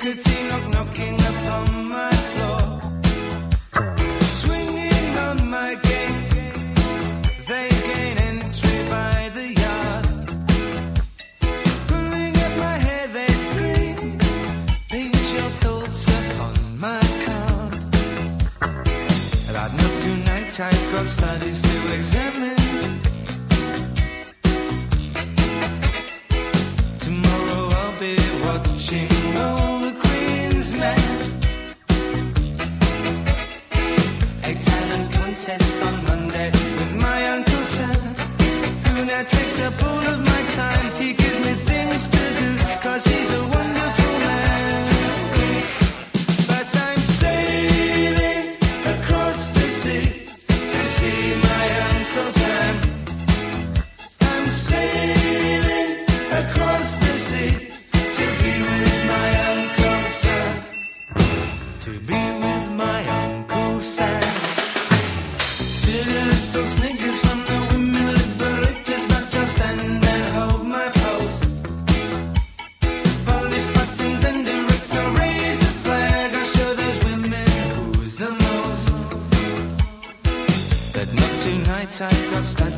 nicotine knocking upon my floor, swinging on my gate. They gain entry by the yard, pulling at my hair. They scream, paint your thoughts upon my card. But not tonight. I've got studies to examine. Watching all the Queen's men. A talent contest on Monday with my Uncle Sam, who now takes up all of my time. He gives me things to do, 'cause he's a wonderful man. But I'm sailing across the sea to see my Uncle Sam. I'm sailing across the sea to be with my Uncle Sam. Silly little snickers from the women liberators, but I'll stand and hold my pose. Polish buttons and direct, I'll raise the flag. I'll show those women who's the most. But not tonight, I've got studies